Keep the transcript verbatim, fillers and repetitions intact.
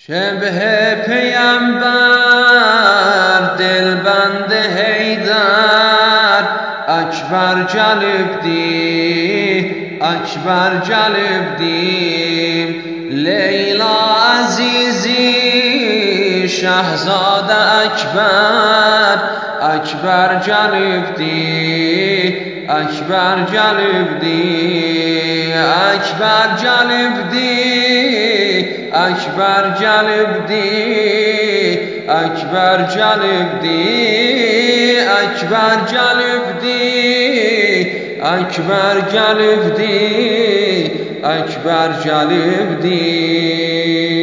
شبه پیامبر دلبند حیدر اکبر جلب دی اکبر جلب دی لیلا عزیزی شهزاده اکبر اکبر جلب دی اکبر جلب دی اکبر جلب دی اکبر جلب دی اکبر جلب دی اکبر جلب دی اکبر جلب دی اکبر جلب دی